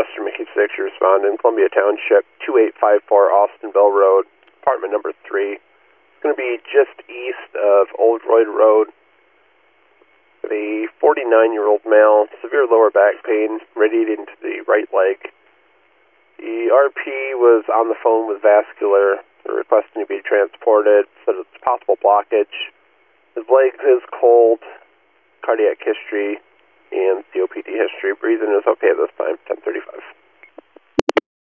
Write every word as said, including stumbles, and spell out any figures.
Western Mickey six, you respond in Columbia Township, two eight five four Austinville Road, apartment number three. It's going to be just east of Old Royd Road. A forty-nine-year-old male, severe lower back pain, radiating to the right leg. The R P was on the phone with Vascular, requesting to be transported, said it's possible blockage. His leg is cold, cardiac history, and C O P D history. Breathing is okay at this time, ten thirty-five.